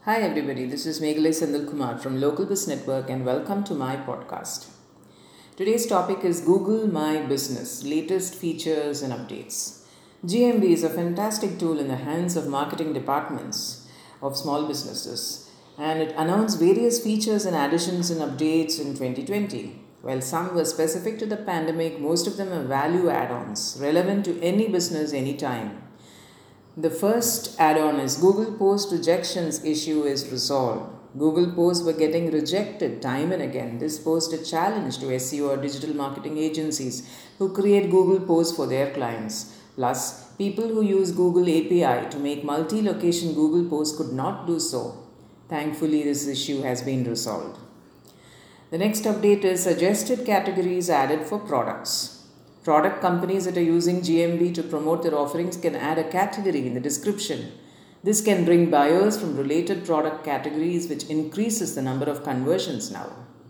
Hi everybody, this is Meghalai Sendil Kumar from Local Biz Network and welcome to my podcast. Today's topic is Google My Business, latest features and updates. GMB is a fantastic tool in the hands of marketing departments of small businesses, and it announced various features and additions and updates in 2020. While some were specific to the pandemic, most of them are value add-ons relevant to any business anytime. The first add-on is Google Post rejections issue is resolved. Google Posts were getting rejected time and again. This posed a challenge to SEO or digital marketing agencies who create Google Posts for their clients. Plus, people who use Google API to make multi-location Google Posts could not do so. Thankfully, this issue has been resolved. The next update is suggested categories added for products. Product companies that are using GMB to promote their offerings can add a category in the description. This can bring buyers from related product categories, which increases the number of conversions now.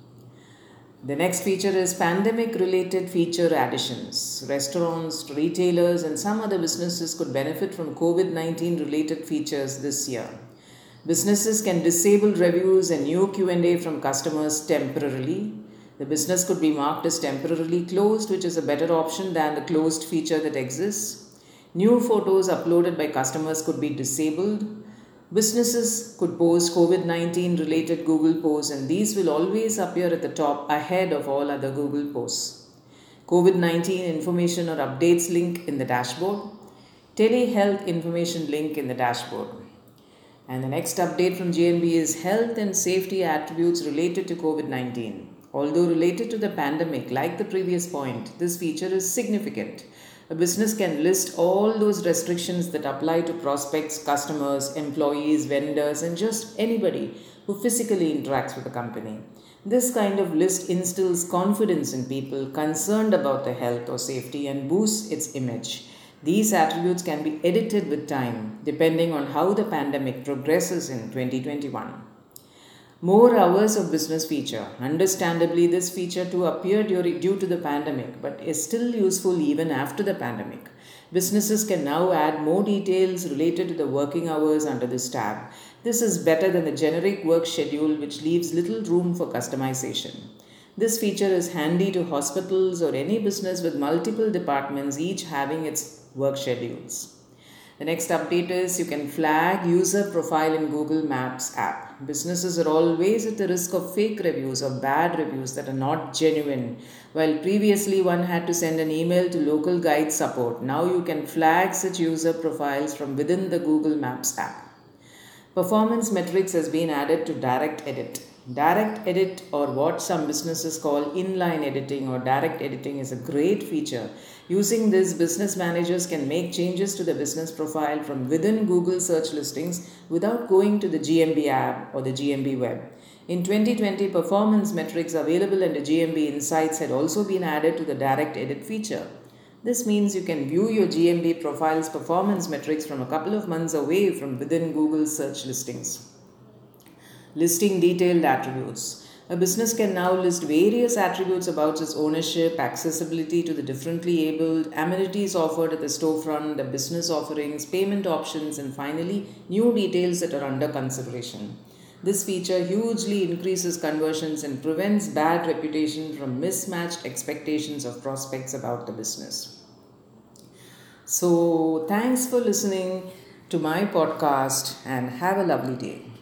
The next feature is pandemic-related feature additions. Restaurants, retailers, and some other businesses could benefit from COVID-19 related features this year. Businesses can disable reviews and new Q&A from customers temporarily. The business could be marked as temporarily closed, which is a better option than the closed feature that exists. New photos uploaded by customers could be disabled. Businesses could post COVID-19 related Google posts, and these will always appear at the top ahead of all other Google posts. COVID-19 information or updates link in the dashboard. Telehealth information link in the dashboard. And the next update from GMB is health and safety attributes related to COVID-19. Although related to the pandemic, like the previous point, this feature is significant. A business can list all those restrictions that apply to prospects, customers, employees, vendors, and just anybody who physically interacts with the company. This kind of list instills confidence in people concerned about their health or safety and boosts its image. These attributes can be edited with time, depending on how the pandemic progresses in 2021. More hours of business feature. Understandably, this feature too appeared due to the pandemic, but is still useful even after the pandemic. Businesses can now add more details related to the working hours under this tab. This is better than the generic work schedule, which leaves little room for customization. This feature is handy to hospitals or any business with multiple departments, each having its work schedules. The next update is you can flag user profile in Google Maps app. Businesses are always at the risk of fake reviews or bad reviews that are not genuine. While previously one had to send an email to local guide support, now you can flag such user profiles from within the Google Maps app. Performance metrics has been added to Direct Edit. Direct Edit, or what some businesses call inline editing or direct editing, is a great feature. Using this, business managers can make changes to the business profile from within Google search listings without going to the GMB app or the GMB web. In 2020, performance metrics available under GMB Insights had also been added to the Direct Edit feature. This means you can view your GMB profile's performance metrics from a couple of months away from within Google search listings. Listing detailed attributes. A business can now list various attributes about its ownership, accessibility to the differently abled, amenities offered at the storefront, the business offerings, payment options, and finally, new details that are under consideration. This feature hugely increases conversions and prevents bad reputation from mismatched expectations of prospects about the business. So, thanks for listening to my podcast and have a lovely day.